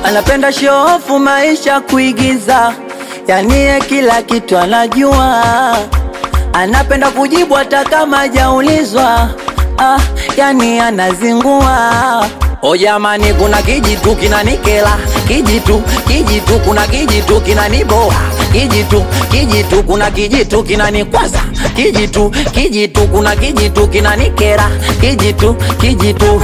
Anapenda show off, maisha kuigiza, yani kila kitu anajua. Anapenda kujibu hata kama hajaulizwa, yani anazingua. O jamani, kuna kijitu kinanikela, kijitu kuna kijitu kinaniboa, kijitu kuna kijitu kinanikwaza, kijitu kuna kijitu kinanikera, kijitu.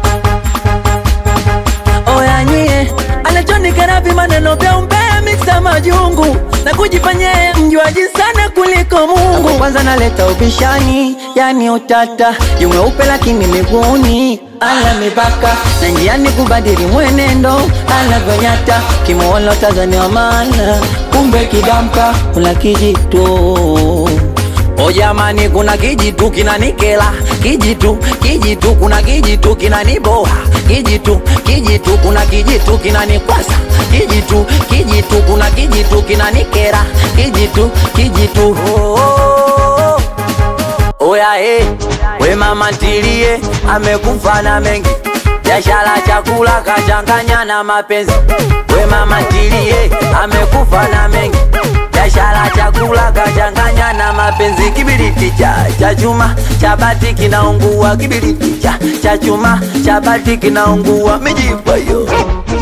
Oya nyie, anachonikera maneno vya umbea mixa majungu, na kujifanya mjuaji sana kuliko Mungu. Kwanza naleta ubishani, yani utata, yumeupe lakini miguuni ala mipaka, na njiani kubadili mwenendo anavyonyata, kimuona Tanzania wa maana, kumbe kidamka kuna kijitu. O jamani, kuna kijitu kinanikela, kijitu kuna kijitu kinaniboa, kijitu kuna kijitu kinanikwasa, kijitu kuna kijitu kinanikera, kijitu. Oya we mama ntilie, amekufa na mengi, biashara chakula kachanganya na mapenzi. We mama ntilie, amekufa na mengi, biashara chakula kachanganya na mapenzi. Kibiriti cha chuma cha bati kinaungua, kibiriti cha chuma cha bati kinaungua, mejipa yo.